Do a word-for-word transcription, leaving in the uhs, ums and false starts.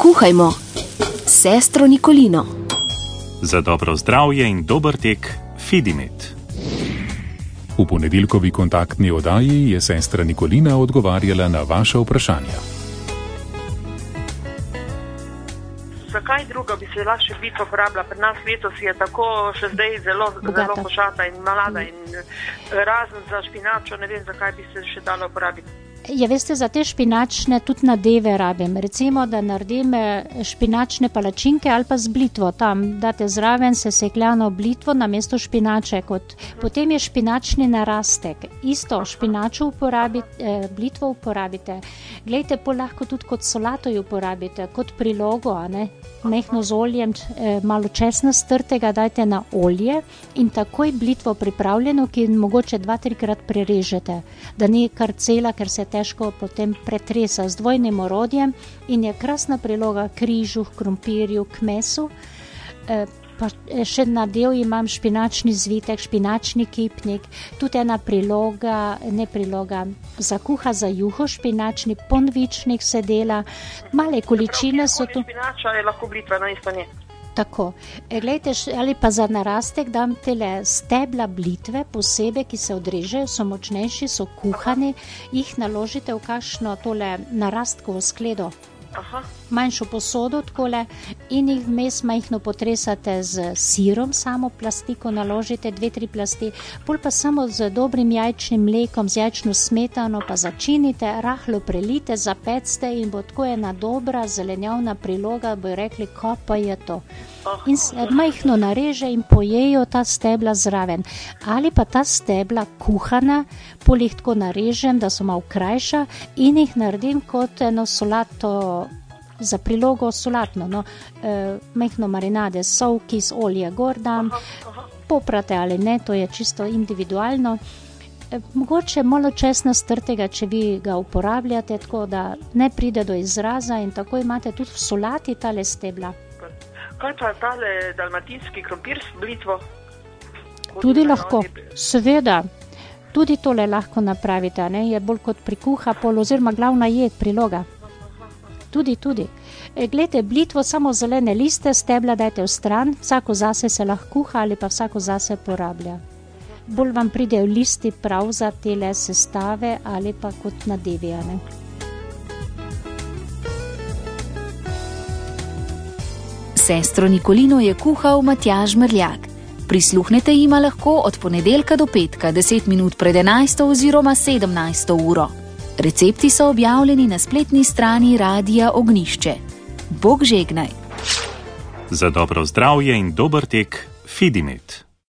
Kuhajmo s sestro Nikolino. Za dobro zdravje in dober tek Fidimet. V ponedeljkovi kontaktni oddaji je sestra Nikolina odgovarjala na vaše vprašanja. Zakaj druga bi se lahko še bitva uporabila? Pri nas letos je tako še zdaj zelo, zelo košata in mlada in razen za špinačo, ne vem, zakaj bi se še dalo uporabiti. Ja, veste, za te špinačne tudi nadeve rabim. Recimo, da naredim špinačne palačinke ali pa z blitvo. Tam date zraven sesekljano blitvo namesto špinače. Kot. Potem je špinačni narastek. Isto špinačo uporabite, blitvo uporabite. Glejte, pol lahko tudi kot solato jo uporabite, kot prilogo, a ne? Mehno z oljem, malo česna strtega dajte na olje in takoj blitvo pripravljeno, ki mogoče dva, trikrat prerežete, da ni kar cela, ker se težko potem pretresa z dvojnim orodjem in je krasna priloga križu, krompirju, k mesu. E, pa še nadev imam špinačni zvitek, špinačni kipnik, tudi ena priloga, ne priloga, za kuha za juho, špinačni ponvičnik se dela, male količine so tu. Špinača je lahko blitva, na isto nje. Tako, e, gledajte, ali pa za narastek dam tele stebla blitve posebej, ki se odrežejo, so močnejši, so kuhani, jih naložite v kakšno tole narastkovo skledo. Aha. Manjšo posodo takole in jih vmes majhno potresate z sirom, samo plastiko naložite, dve, tri plasti, pol pa samo z dobrim jajčnim mlekom, z jajčno smetano pa začinite, rahlo prelite, zapecte in bo tako ena dobra zelenjavna priloga, bojo rekli, ko pa je to. In se majhno nareže in pojejo ta stebla zraven. Ali pa ta stebla kuhana, pol jih tako narežem, da so malo krajša in jih naredim kot eno solato, za prilogo solatno, no, e, majhno marinade, sol, kis, olje gor dam, poprate ali ne, to je čisto individualno. E, mogoče malo česna strtega, če vi ga uporabljate, tako da ne pride do izraza in tako imate tudi v solati tale stebla. Kaj pa tale dalmatinski krompir s blitvo? Tudi lahko, seveda. Tudi tole lahko napravite, ne, je bolj kot pri kuha pol oziroma glavna jed, priloga. Tudi, tudi. E, glejte, blitvo samo zelene liste, stebla dajte v stran, vsako zase se lahko kuha ali pa vsako zase porablja. Bolj vam pridejo listi prav za tele sestave ali pa kot nadevijane. Sestro Nikolino je kuhal Matjaž Mrljak. Prisluhnete jima lahko od ponedeljka do petka, deset minut pred enajsto oziroma sedemnajsto uro. Recepti so objavljeni na spletni strani Radia Ognjišče. Bog žegnaj. Za dobro zdravje in dober tek Fidimet.